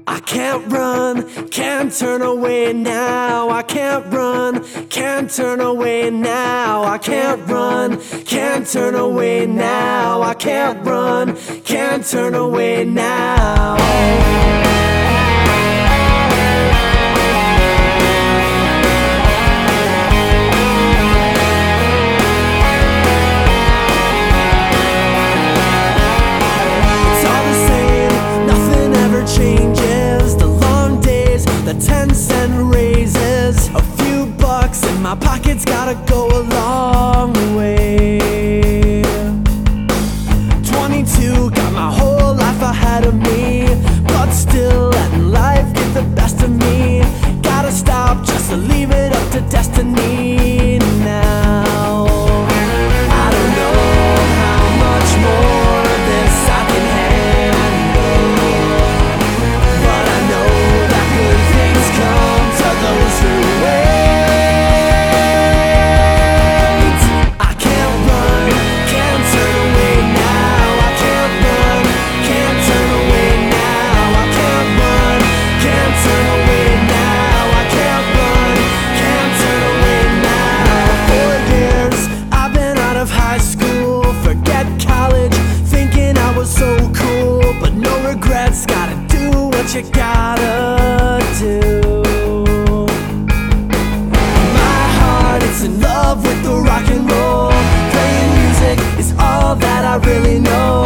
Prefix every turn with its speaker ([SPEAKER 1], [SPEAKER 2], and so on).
[SPEAKER 1] I can't run, can't turn away now. I can't run, can't turn away now. I can't run, can't turn away now. I can't run, can't turn away now. My pocket's gotta go a long way. 22, got my whole life ahead of me, but still letting life get the best of me. Gotta stop just to leave it up to destiny now. I don't know how much more of this I can handle, but I know that good things come to those who wait. You gotta do. My heart, it's in love with the rock and roll. Playing music is all that I really know.